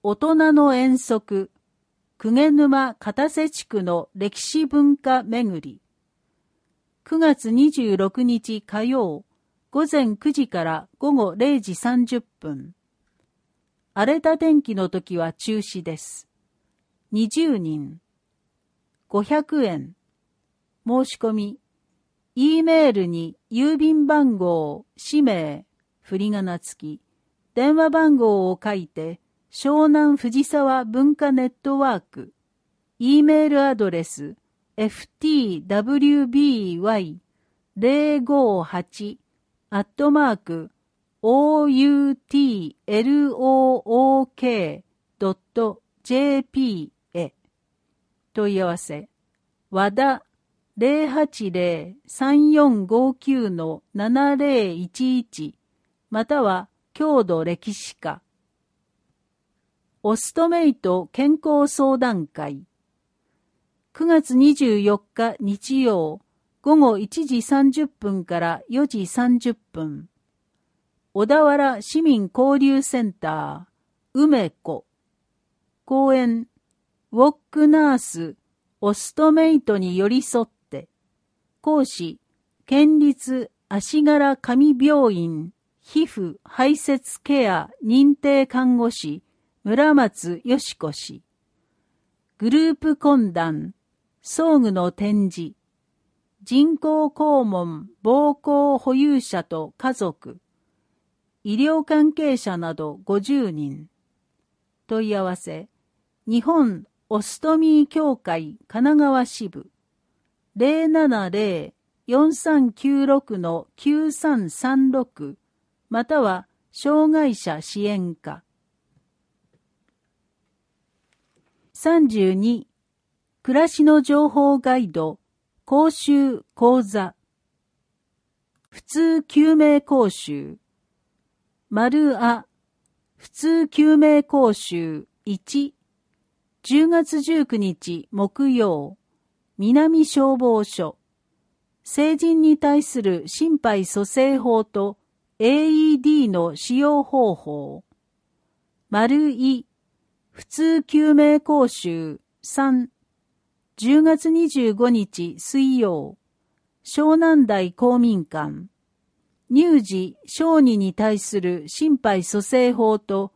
大人の遠足、鵠沼片瀬地区の歴史文化巡り。9月26日火曜、午前9時から午後0時30分。荒れた天気の時は中止です。20人。500円。申し込み。E メールに郵便番号、氏名、振り仮名付き、電話番号を書いて、湘南藤沢文化ネットワーク、E メールアドレス、ftwby/outlook.jp へ。問い合わせ、和田080-3459-7011または郷土歴史課。オストメイト健康相談会。9月24日日曜午後1時30分から4時30分。小田原市民交流センター、梅子。講演、ウォックナース、オストメイトに寄り添って。講師、県立足柄上病院皮膚排泄ケア認定看護師村松よし子氏。グループ懇談、装具の展示、人工肛門膀胱保有者と家族、医療関係者など50人。問い合わせ、日本オストミー協会神奈川支部。070-4396-9336または障害者支援課。32. 暮らしの情報ガイド講習講座普通救命講習丸あ普通救命講習1 10月19日木曜南消防署。成人に対する心肺蘇生法と AED の使用方法。丸い。普通救命講習3。10月25日水曜。湘南台公民館。乳児、小児に対する心肺蘇生法と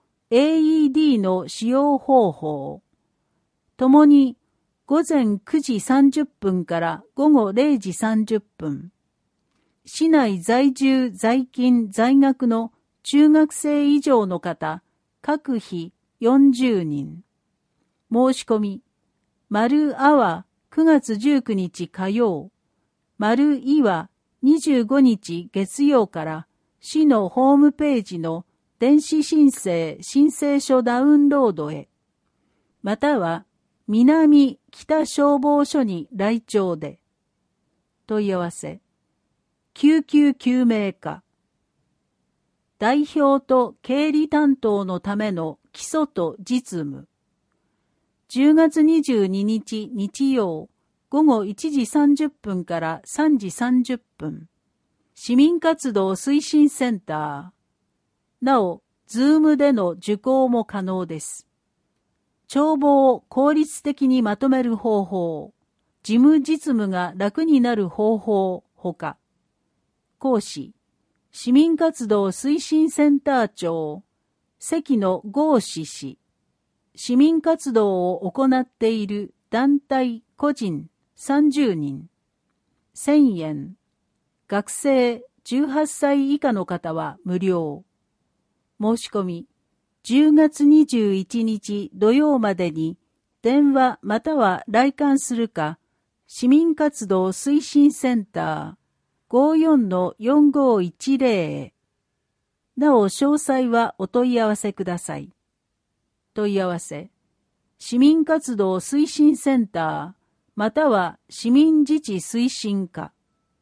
AED の使用方法。ともに午前9時30分から午後0時30分。市内在住在勤在学の中学生以上の方、各日40人。申し込み、丸あは9月19日火曜、丸いは25日月曜から市のホームページの電子申請書ダウンロードへ、または南北消防署に来庁で。問い合わせ。救急救命課。代表と経理担当のための基礎と実務。10月22日日曜午後1時30分から3時30分。市民活動推進センター。なお、ズームでの受講も可能です。帳簿を効率的にまとめる方法、事務実務が楽になる方法ほか、講師、市民活動推進センター長、関野剛志氏、市民活動を行っている団体個人30人、1000円、学生18歳以下の方は無料。申し込み、10月21日土曜までに電話または来館するか、市民活動推進センター 54-4510 へ。なお詳細はお問い合わせください。問い合わせ、市民活動推進センターまたは市民自治推進課。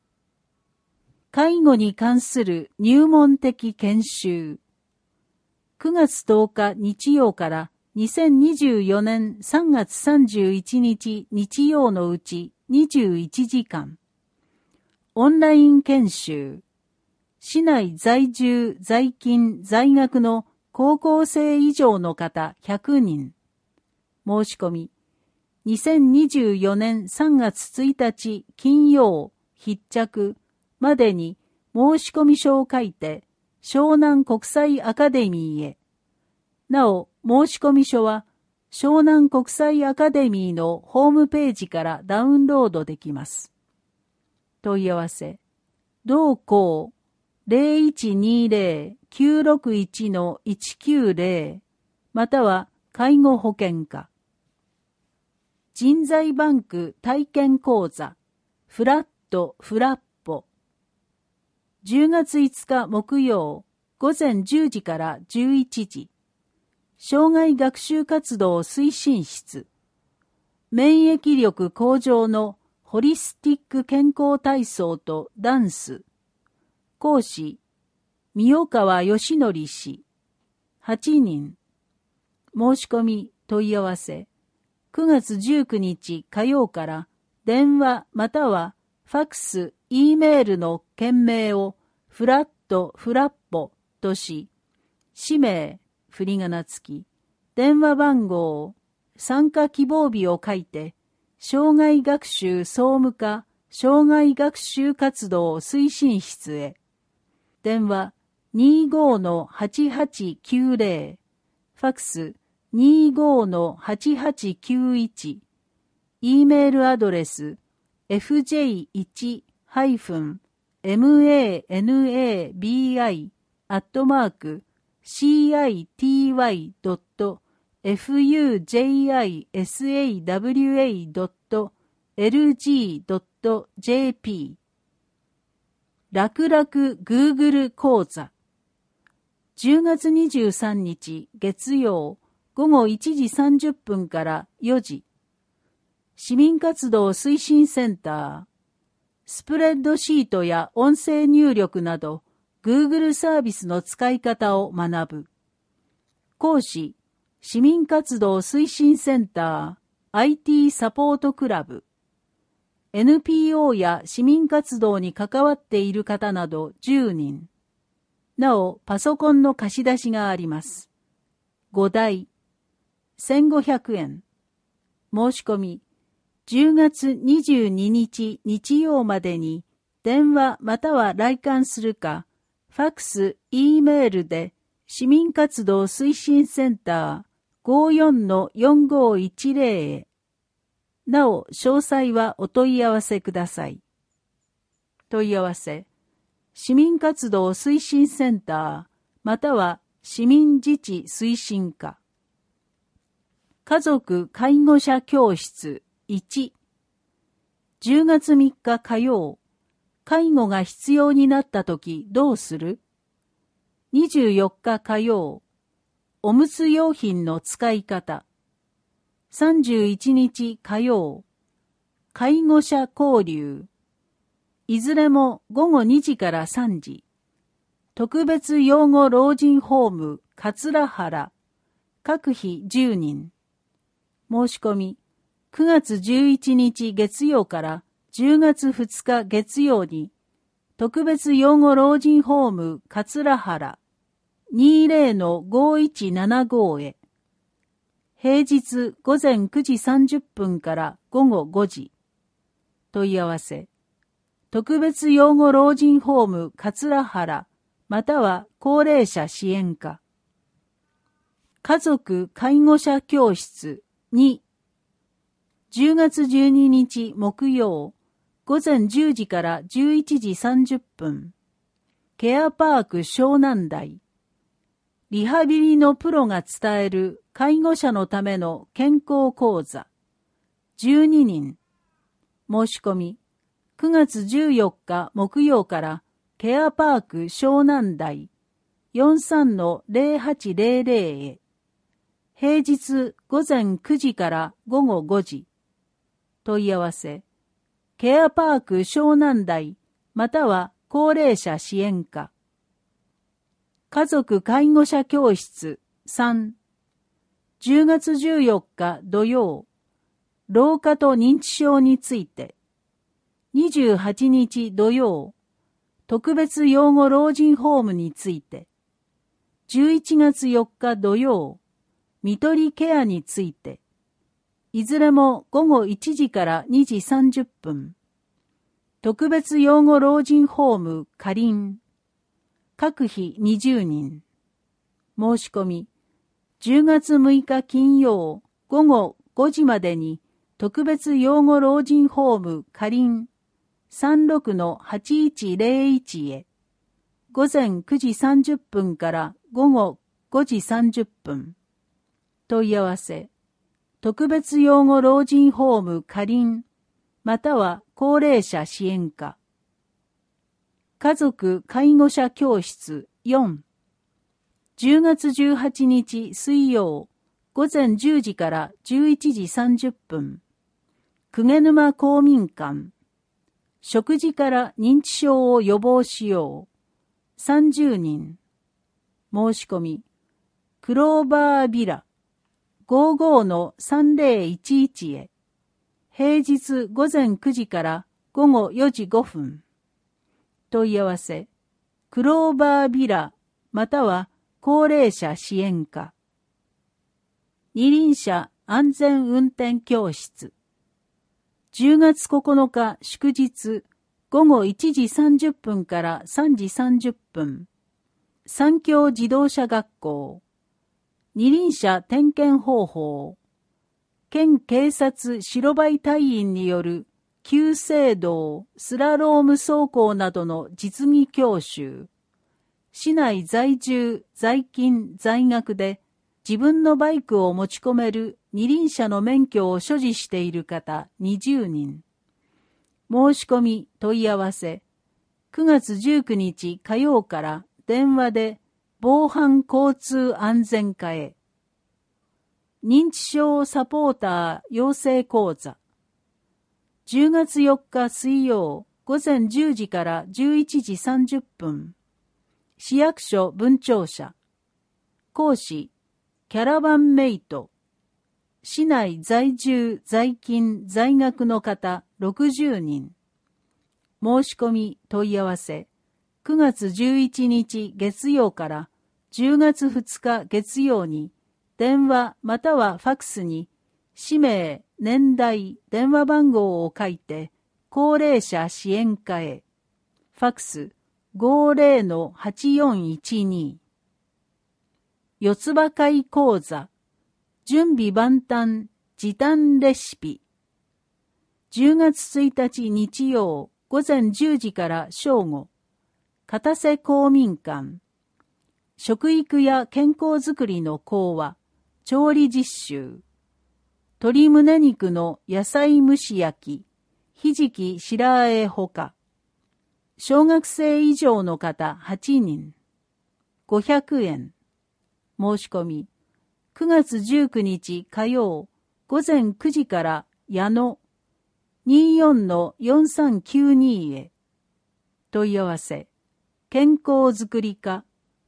介護に関する入門的研修。9月10日日曜から2024年3月31日日曜のうち21時間。オンライン研修。市内在住在勤在学の高校生以上の方100人。申し込み。2024年3月1日金曜必着までに申し込み書を書いて湘南国際アカデミーへ。なお、申し込み書は湘南国際アカデミーのホームページからダウンロードできます。問い合わせ。同校 0120-961-190 または介護保険課。人材バンク体験講座フラットフラッポ。10月5日木曜午前10時から11時。障害学習活動推進室。免疫力向上のホリスティック健康体操とダンス。講師、三川義則氏。8人。申し込み問い合わせ。9月19日火曜から電話またはファックス、Eメールの件名をフラットフラッポとし、氏名、振り仮名付き、電話番号、参加希望日を書いて、障害学習総務課障害学習活動推進室へ。電話 25-8890、ファックス 25-8891、Eメールアドレス fji-city-city.citisawa.lg.jp 楽々 Google 講座10月23日月曜午後1時30分から4時市民活動推進センタースプレッドシートや音声入力など Google サービスの使い方を学ぶ。講師、市民活動推進センター IT サポートクラブ。NPO や市民活動に関わっている方など10人。なお、パソコンの貸し出しがあります。5台。1500円。申し込み。10月22日日曜までに電話または来館するか、ファックス、Eメールで市民活動推進センター 54-4510 へ。なお、詳細はお問い合わせください。問い合わせ。市民活動推進センターまたは市民自治推進課。家族介護者教室1。10月3日火曜、介護が必要になったときどうする ?24 日火曜、おむつ用品の使い方。31日火曜、介護者交流。いずれも午後2時から3時。特別養護老人ホーム桂原。各費10人。申し込み。9月11日月曜から10月2日月曜に、特別養護老人ホーム桂原 20-5175 へ。平日午前9時30分から午後5時。問い合わせ。特別養護老人ホーム桂原または高齢者支援課。家族介護者教室2。10月12日木曜午前10時から11時30分。ケアパーク湘南台。リハビリのプロが伝える介護者のための健康講座。12人。申し込み。9月14日木曜からケアパーク湘南台 43-0800 へ。平日午前9時から午後5時。問い合わせ。ケアパーク湘南台または高齢者支援課。家族介護者教室3。10月14日土曜。老化と認知症について。28日土曜。特別養護老人ホームについて。 11月4日土曜、看取りケアについて、いずれも午後1時から2時30分。特別養護老人ホームかりん。各費20人。申し込み。10月6日金曜午後5時までに特別養護老人ホームかりん 36-8101 へ。午前9時30分から午後5時30分。問い合わせ。特別養護老人ホームかりん、または高齢者支援課。家族介護者教室4。10月18日水曜、午前10時から11時30分。鵠沼公民館。食事から認知症を予防しよう。30人。申し込み。クローバービラ。55-3011 へ。平日午前9時から午後4時5分。問い合わせ。クローバービラ、または高齢者支援課。二輪車安全運転教室。10月9日祝日、午後1時30分から3時30分。三峡自動車学校。二輪車点検方法。県警察白バイ隊員による急制動、スラローム走行などの実技教習。市内在住、在勤、在学で自分のバイクを持ち込める二輪車の免許を所持している方20人。申し込み問い合わせ。9月19日火曜から電話で防犯交通安全課へ。認知症サポーター養成講座。10月4日水曜午前10時から11時30分。市役所分庁舎。講師、キャラバンメイト。市内在住、在勤、在学の方60人。申し込み問い合わせ。9月11日月曜から10月2日月曜に電話またはファクスに氏名、年代、電話番号を書いて高齢者支援課へ。ファクス 50-8412。四つ葉会講座。準備万端時短レシピ。10月1日日曜午前10時から正午。片瀬公民館。食育や健康づくりの講話、調理実習。鶏胸肉の野菜蒸し焼き、ひじき白あえほか。小学生以上の方8人。500円。申し込み。9月19日火曜、午前9時から矢野 24-4392 へ。問い合わせ。健康づくり課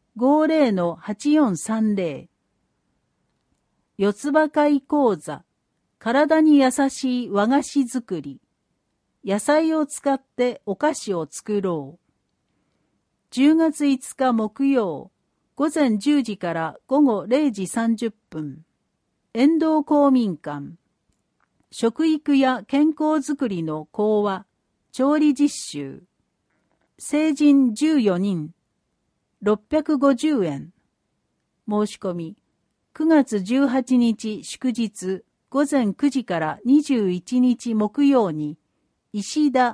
50-8430。四つ葉会講座。体に優しい和菓子作り。野菜を使ってお菓子を作ろう。10月5日木曜、午前10時から午後0時30分。遠藤公民館。食育や健康づくりの講話、調理実習。成人14人。650円。申し込み。9月18日祝日、午前9時から21日木曜に、石田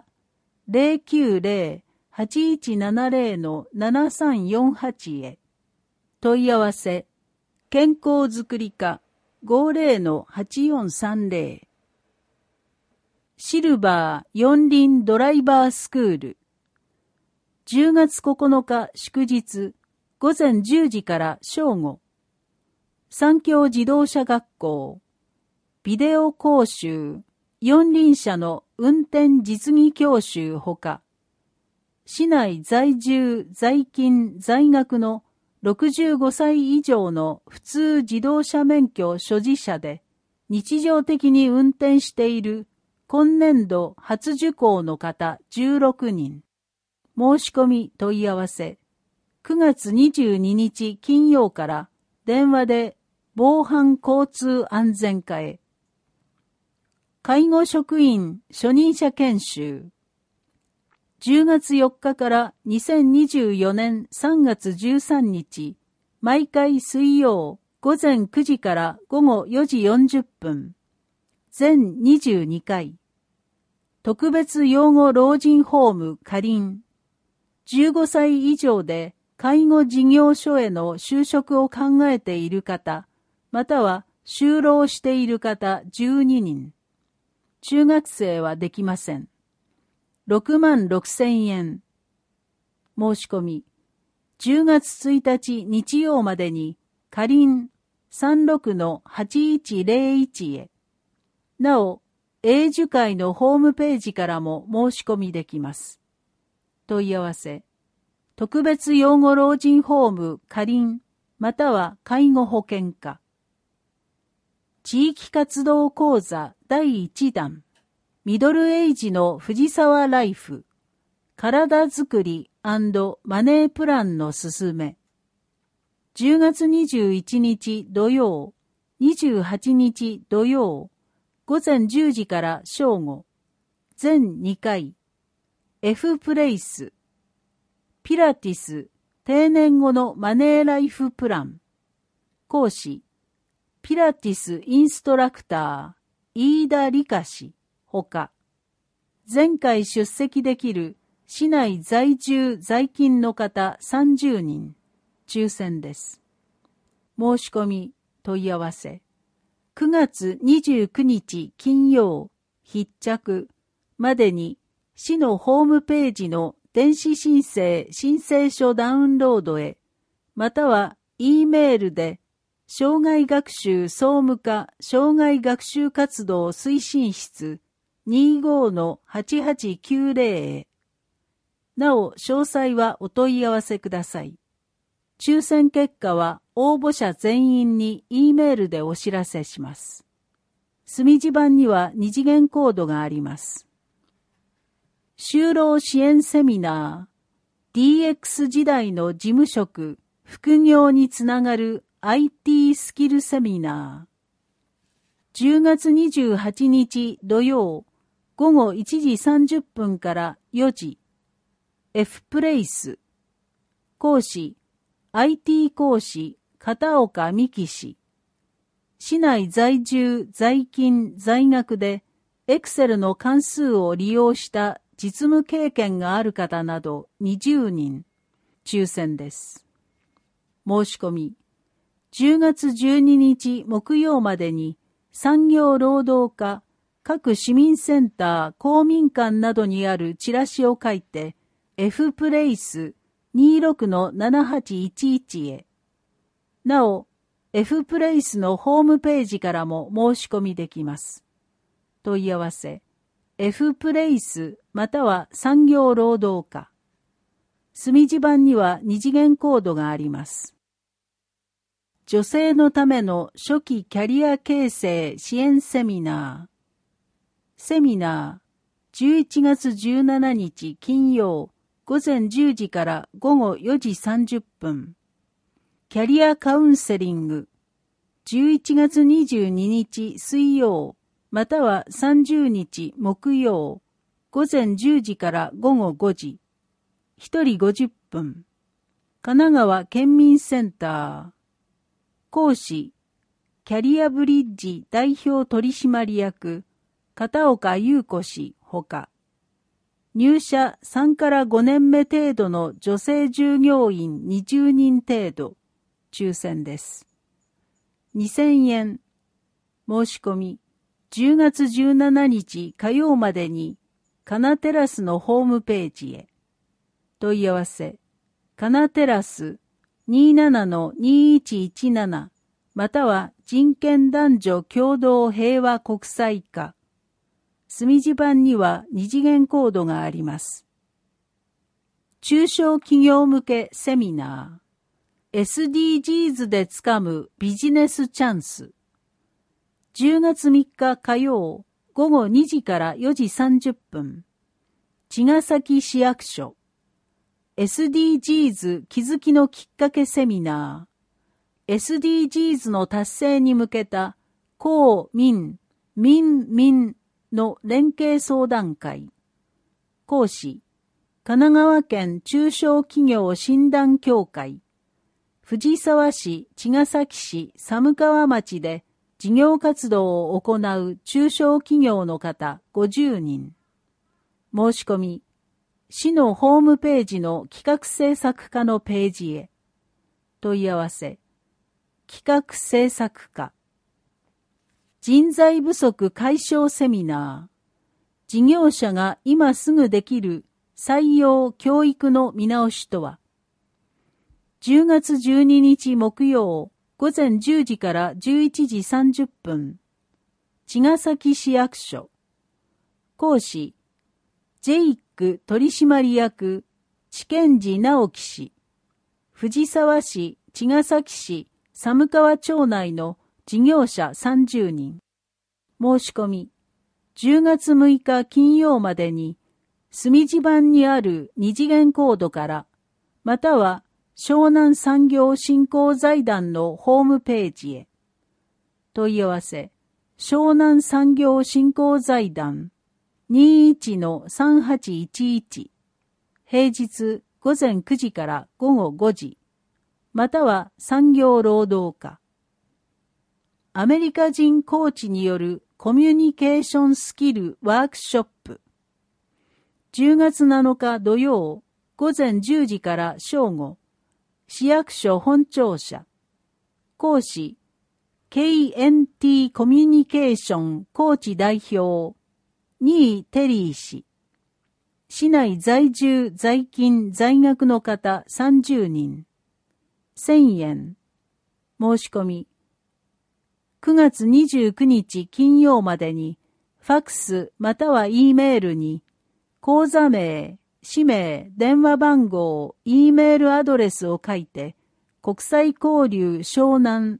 090-8170-7348 へ。問い合わせ。健康づくり課 50-8430。シルバー四輪ドライバースクール。10月9日祝日、午前10時から正午。三峡自動車学校。ビデオ講習。四輪車の運転実技教習ほか。市内在住、在勤、在学の65歳以上の普通自動車免許所持者で、日常的に運転している今年度初受講の方16人。申し込み問い合わせ。 9月22日金曜から電話で防犯交通安全課へ。介護職員初任者研修。10月4日から2024年3月13日、毎回水曜午前9時から午後4時40分。全22回。特別養護老人ホームかりん。15歳以上で介護事業所への就職を考えている方、または就労している方12人。中学生はできません。66,000円。申し込み。10月1日日曜までに、かりん 36-8101 へ。なお、永寿会のホームページからも申し込みできます。問い合わせ。特別養護老人ホームかりん、または介護保険課。地域活動講座第1弾。ミドルエイジの藤沢ライフ。体づくり&マネープランのすすめ。10月21日土曜、28日土曜、午前10時から正午。全2回。F プレイス。ピラティス、定年後のマネーライフプラン。講師。ピラティスインストラクター、飯田理香氏。ほか、前回出席できる市内在住在勤の方30人、抽選です。申し込み、問い合わせ。9月29日金曜、必着までに市のホームページの電子申請書ダウンロードへ、または E メールで障害学習総務課障害学習活動推進室25-8890へ。なお、詳細はお問い合わせください。抽選結果は応募者全員に E メールでお知らせします。墨字版には2次元コードがあります。就労支援セミナー DX 時代の事務職、副業につながる IT スキルセミナー。10月28日土曜、午後1時30分から4時。F プレイス。講師、IT 講師、片岡美希氏。市内在住、在勤、在学で、Excel の関数を利用した実務経験がある方など20人。抽選です。申し込み。10月12日木曜までに、産業労働課、各市民センター、公民館などにあるチラシを書いて、F プレイス 26-7811 へ。なお、F プレイスのホームページからも申し込みできます。問い合わせ、F プレイスまたは産業労働課。墨字版には2次元コードがあります。女性のための初期キャリア形成支援セミナー。セミナー、11月17日金曜、午前10時から午後4時30分。キャリアカウンセリング、11月22日水曜、または30日木曜、午前10時から午後5時。1人50分。神奈川県民センター。講師、キャリアブリッジ代表取締役、片岡優子氏ほか、入社3から5年目程度の女性従業員20人程度、抽選です。2000円。申し込み、10月17日火曜までに、カナテラスのホームページへ。問い合わせ、カナテラス 27-2117 または人権男女共同平和国際課。墨字版には2次元コードがあります。中小企業向けセミナー。SDGs でつかむビジネスチャンス。10月3日火曜、午後2時から4時30分。茅ヶ崎市役所。 SDGs 気づきのきっかけセミナー、SDGs の達成に向けた公民、民の連携相談会。講師、神奈川県中小企業診断協会。藤沢市、茅ヶ崎市、寒川町で事業活動を行う中小企業の方50人。申し込み、市のホームページの企画制作課のページへ。問い合わせ、企画制作課。人材不足解消セミナー。事業者が今すぐできる採用教育の見直しとは。10月12日木曜午前10時から11時30分。茅ヶ崎市役所。講師、ジェイック取締役、知見寺直樹氏。藤沢市、茅ヶ崎市、寒川町内の事業者30人。申し込み、10月6日金曜までに、隅地版にある二次元コードから、または湘南産業振興財団のホームページへ。問い合わせ、湘南産業振興財団 21-3811。平日午前9時から午後5時。または産業労働課。アメリカ人コーチによるコミュニケーションスキルワークショップ。10月7日土曜午前10時から正午。市役所本庁舎。講師、KNT コミュニケーションコーチ代表、新井テリー氏。市内在住在勤在学の方30人。1000円。申し込み。9月29日金曜までに、ファックスまたは E メールに、口座名、氏名、電話番号、E メールアドレスを書いて、国際交流湘南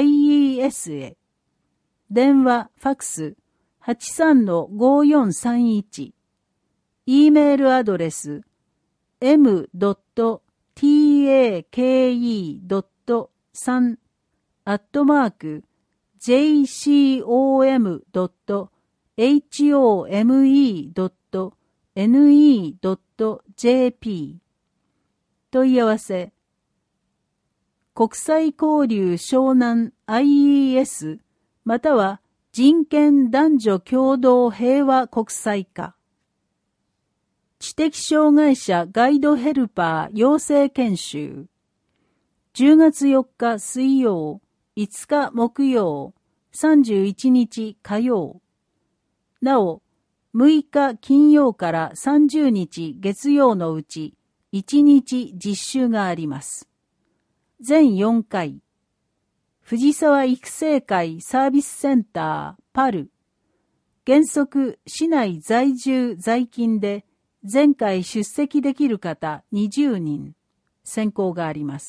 IES へ。電話、ファックス、83-5431。E メールアドレス、m.take.3@jcome.ne.jp。問い合わせ、国際交流湘南 IES または人権男女共同平和国際課。知的障害者ガイドヘルパー養成研修。10月4日水曜、5日木曜、31日火曜。なお、6日金曜から30日月曜のうち1日実習があります。全4回。藤沢育成会サービスセンターパル。原則市内在住在勤で前回出席できる方20人。選考があります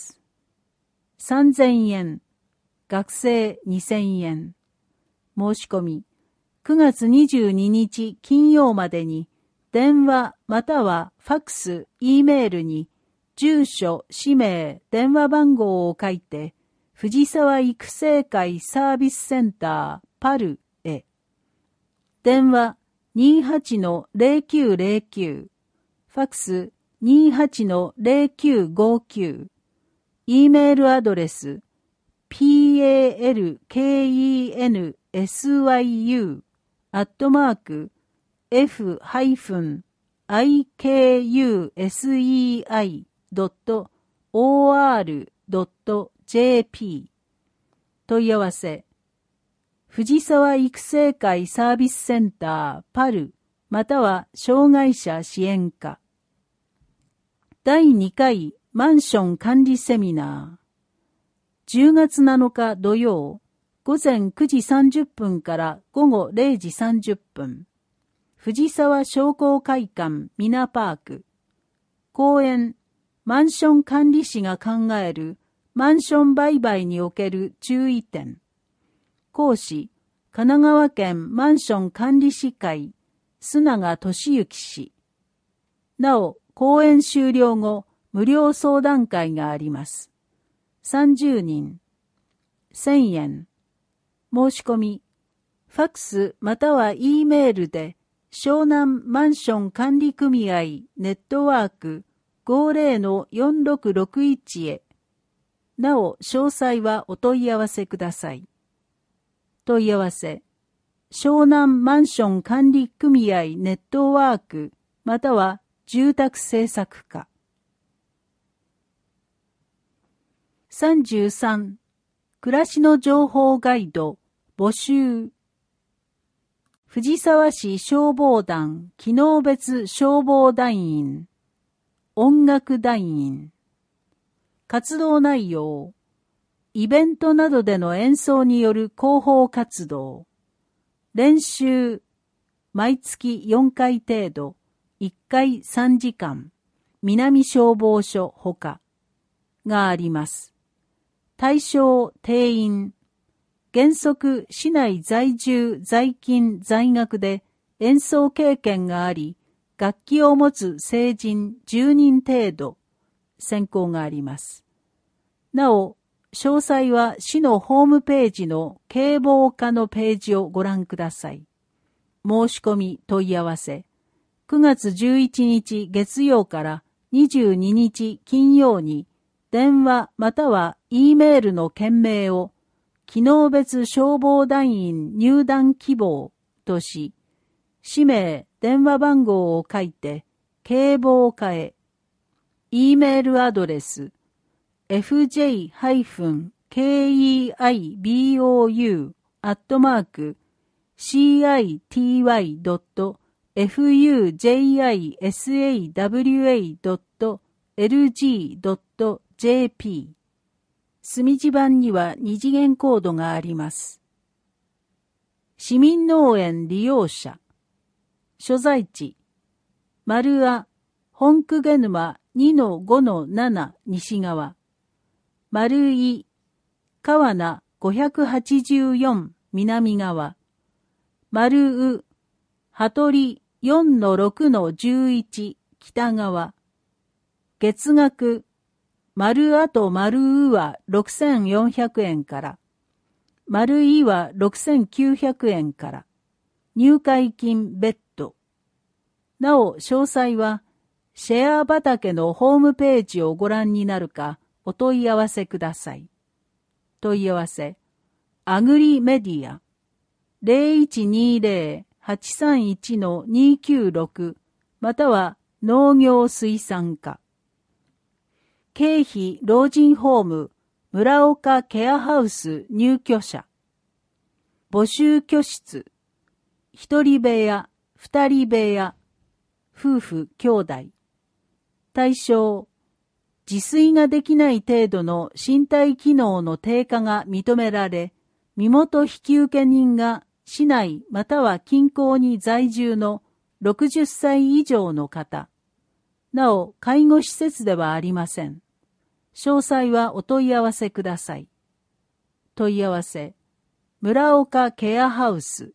。3000円。学生2000円。申し込み。9月22日金曜までに電話またはファックス、E メールに住所、氏名、電話番号を書いて藤沢育成会サービスセンターパルへ。電話 28-0909。ファックス 28-0959。E メールアドレス palkisei.ikusei.or.jp。 問い合わせ、藤沢育成会サービスセンターパルまたは障害者支援課。第2回マンション管理セミナー。10月7日土曜、午前9時30分から午後0時30分。藤沢商工会館ミナパーク。講演、マンション管理士が考えるマンション売買における注意点。講師、神奈川県マンション管理士会、須永俊之氏。なお、講演終了後、 無料相談会があります。30人。1000円。申し込み。ファックスまたは E メールで湘南マンション管理組合ネットワーク 50-4661 へ。なお、詳細はお問い合わせください。問い合わせ。湘南マンション管理組合ネットワークまたは住宅政策課。33. 暮らしの情報ガイド募集。藤沢市消防団機能別消防団員音楽団員活動内容イベントなどでの演奏による広報活動練習毎月4回程度1回3時間南消防署ほかがあります。対象定員原則市内在住在勤在学で演奏経験があり楽器を持つ成人10人程度選考があります。なお詳細は市のホームページの警防課のページをご覧ください。申し込み問い合わせ9月11日月曜から22日金曜に電話または E メールの件名を機能別消防団員入団希望とし、氏名、電話番号を書いて、警防課へ。E メールアドレス、fujifukeiiboU@citisawa.lg.jp墨字版には二次元コードがあります。市民農園利用者。所在地。丸あ、本久毛沼 2-5-7 西側。丸い、川名584南側。丸う、羽鳥 4-6-11 北側。月額、丸あと丸うは6400円から。丸いは6900円から。入会金別途。なお、詳細は、シェア畑のホームページをご覧になるか、お問い合わせください。問い合わせ、アグリメディア、0120-831-296、または農業水産課。経費老人ホーム、村岡ケアハウス入居者。募集居室、一人部屋、二人部屋、夫婦兄弟。対象、自炊ができない程度の身体機能の低下が認められ、身元引受人が市内または近郊に在住の60歳以上の方。なお、介護施設ではありません。詳細はお問い合わせください。問い合わせ、村岡ケアハウス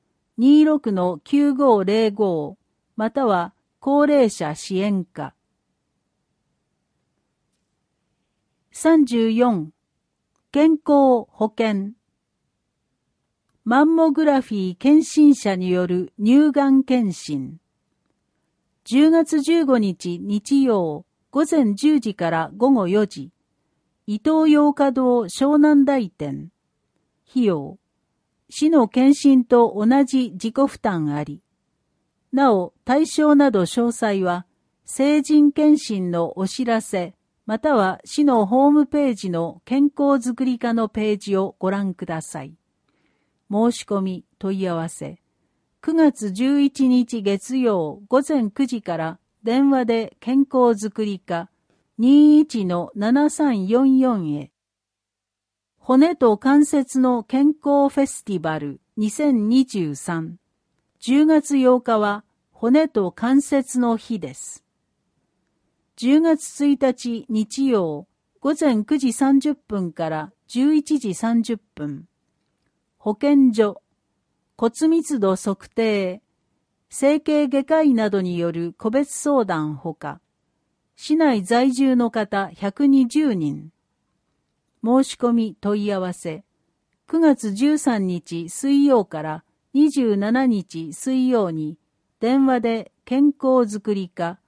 26-9505 または高齢者支援課。34. 健康保険。マンモグラフィー検診者による乳がん検診。10月15日日曜午前10時から午後4時、伊東洋華堂湘南台店。費用、市の検診と同じ自己負担あり。なお、対象など詳細は、成人検診のお知らせ、または市のホームページの健康づくり課のページをご覧ください。申し込み問い合わせ、9月11日月曜午前9時から電話で健康づくり課 21-7344 へ。骨と関節の健康フェスティバル2023。10月8日は骨と関節の日です。10月1日日曜午前9時30分から11時30分。保健所、骨密度測定、整形外科医などによる個別相談ほか、 市内在住の方120人。申し込み問い合わせ。9月13日水曜から27日水曜に、電話で健康づくり課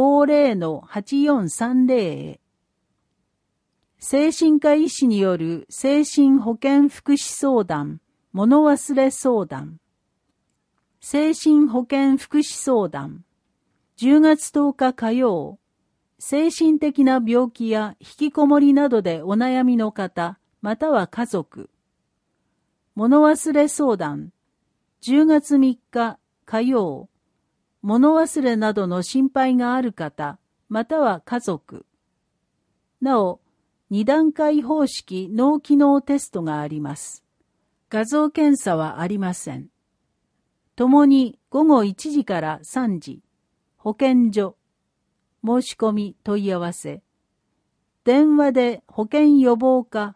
50-8430 へ。精神科医師による精神保健福祉相談、物忘れ相談。精神保健福祉相談。10月10日火曜。精神的な病気や引きこもりなどでお悩みの方、または家族。物忘れ相談。10月3日火曜。物忘れなどの心配がある方、または家族。なお、2段階方式脳機能テストがあります。画像検査はありません。ともに午後1時から3時。保健所。申し込み問い合わせ。電話で保健予防課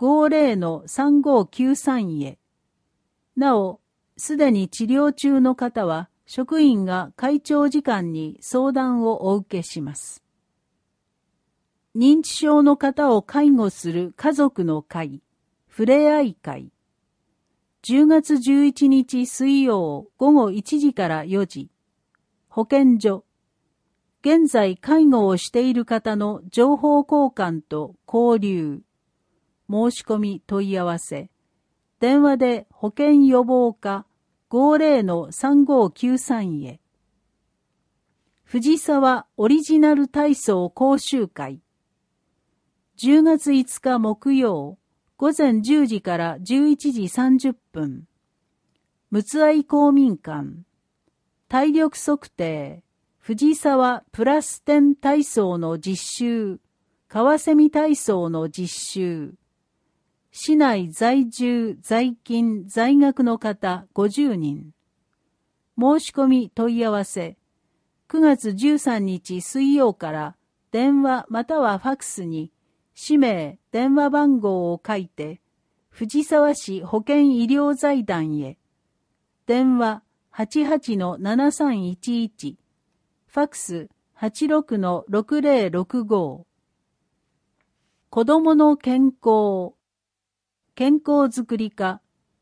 50-3593 へ。なお、すでに治療中の方は、職員が会長時間に相談をお受けします。認知症の方を介護する家族の会、ふれあい会。10月11日水曜午後1時から4時。保健所。現在介護をしている方の情報交換と交流。申し込み問い合わせ。電話で保健予防課 50-3593 へ。藤沢オリジナル体操講習会。10月5日木曜、午前10時から11時30分。むつあい公民館。体力測定。藤沢プラス10体操の実習。川蝉体操の実習。市内在住、在勤、在学の方50人。申し込み問い合わせ。9月13日水曜から電話またはファクスに氏名、電話番号を書いて、藤沢市保健医療財団へ。電話 88-7311。ファクス 86-6065。子供の健康。健康づくり課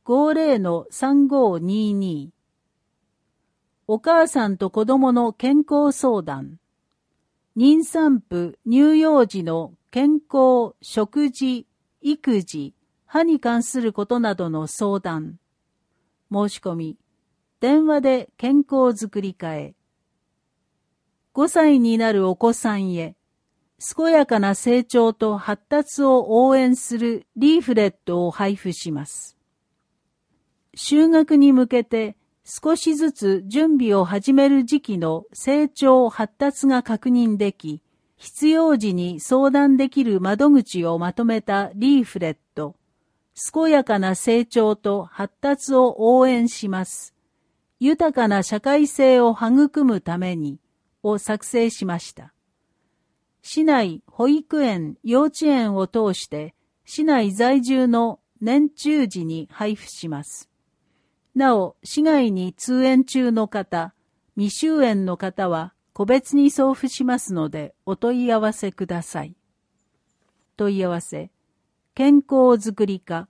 50-3522。お母さんと子供の健康相談。妊産婦、乳幼児の健康、食事、育児、歯に関することなどの相談。申し込み。電話で健康づくり課へ。5歳になるお子さんへ。健やかな成長と発達を応援するリーフレットを配布します。就学に向けて少しずつ準備を始める時期の成長発達が確認でき、必要時に相談できる窓口をまとめたリーフレット。健やかな成長と発達を応援します。豊かな社会性を育むためにを作成しました。市内保育園、幼稚園を通して市内在住の年中時に配布します。なお、市外に通園中の方、未就園の方は個別に送付しますのでお問い合わせください。問い合わせ、健康づくり課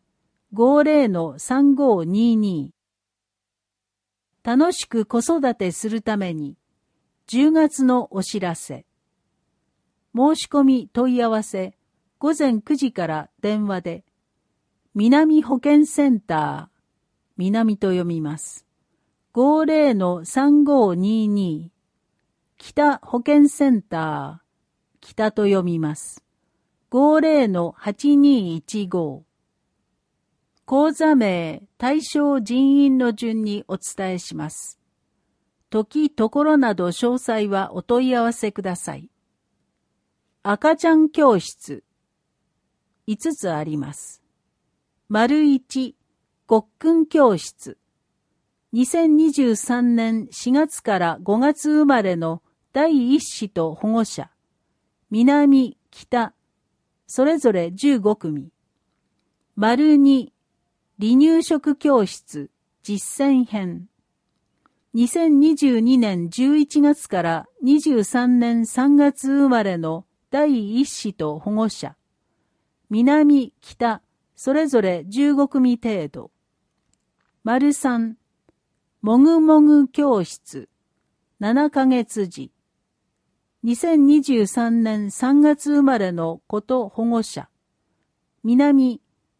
50-3522。楽しく子育てするために、10月のお知らせ。申し込み問い合わせ、午前9時から電話で、南保健センター、南と読みます。50-3522。北保健センター、北と読みます。50-8215。講座名、対象人員の順にお伝えします。時、ところなど詳細はお問い合わせください。赤ちゃん教室。5つあります。1、ごっくん教室。2023年4月から5月生まれの第一子と保護者。南、北、それぞれ15組。2、離乳食教室、実践編。 2022年11月から23年3月生まれの第一子と保護者。南、北、それぞれ15組程度。丸3、もぐもぐ教室、7ヶ月時。2023年3月生まれの子と保護者。南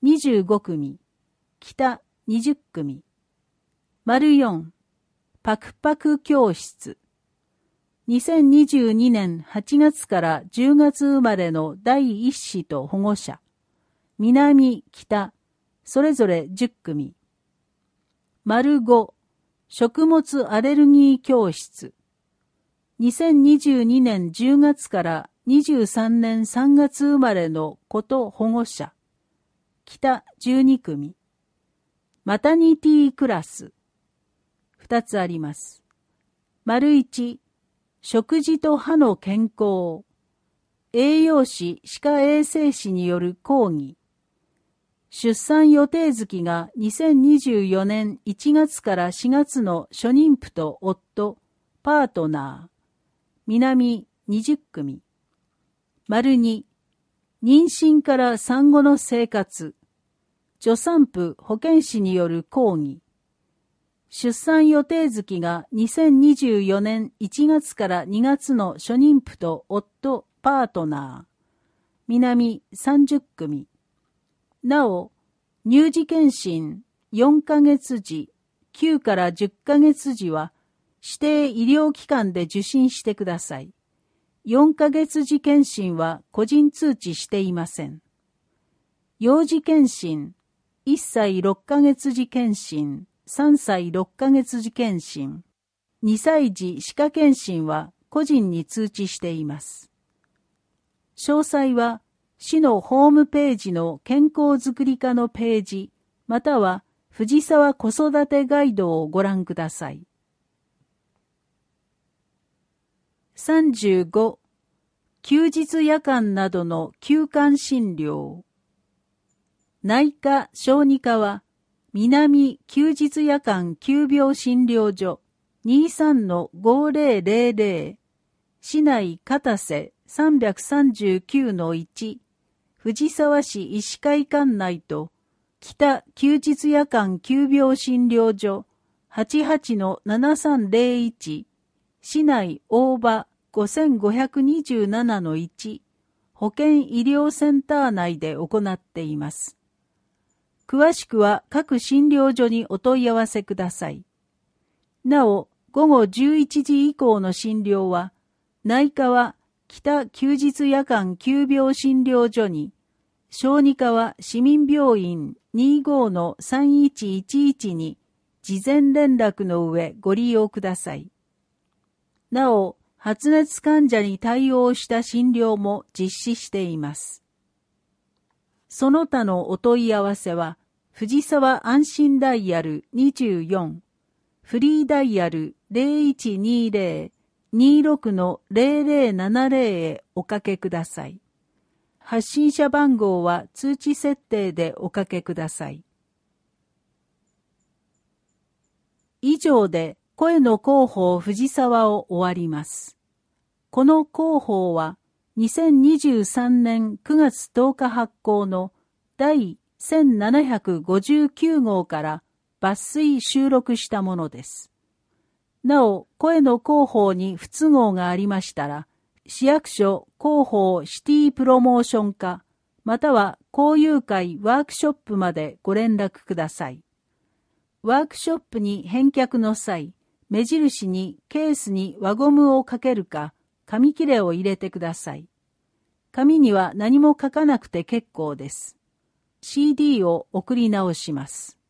25組、北20組。丸4、パクパク教室。2022年8月から10月生まれの第一子と保護者。南、北、それぞれ10組。丸5、食物アレルギー教室。2022年10月から23年3月生まれの子と保護者。北12組。マタニティクラス。2つあります。丸1、食事と歯の健康。栄養士、歯科衛生士による講義。出産予定月が2024年1月から4月の初妊婦と夫、パートナー。南20組。丸2、妊娠から産後の生活。助産婦保健師による講義。出産予定月が2024年1月から2月の初妊婦と夫、パートナー。南30組。なお、乳児健診4ヶ月時、9から10ヶ月時は、指定医療機関で受診してください。4ヶ月時検診は個人通知していません。幼児検診、1歳6ヶ月時検診、3歳6ヶ月時検診、2歳児歯科検診は個人に通知しています。詳細は市のホームページの健康づくり課のページ、または藤沢子育てガイドをご覧ください。35、休日夜間などの休館診療。内科・小児科は、南休日夜間急病診療所 23-5000 市内片瀬 339-1 藤沢市医師会館内と北休日夜間急病診療所 88-7301 市内大場 5527-1 保健医療センター内で行っています。詳しくは各診療所にお問い合わせください。なお、午後11時以降の診療は、内科は北休日夜間急病診療所に、小児科は市民病院 25-3111 に事前連絡の上ご利用ください。なお、発熱患者に対応した診療も実施しています。その他のお問い合わせは、藤沢安心ダイヤル24、フリーダイヤル 0120-26-0070 へおかけください。発信者番号は通知設定でおかけください。以上で声の広報藤沢を終わります。この広報は2023年9月10日発行の第1759号から抜粋収録したものです。なお、声の広報に不都合がありましたら、市役所広報シティプロモーション課、または交友会ワークショップまでご連絡ください。ワークショップに返却の際、目印にケースに輪ゴムをかけるか、紙切れを入れてください。紙には何も書かなくて結構です。CD を送り直します。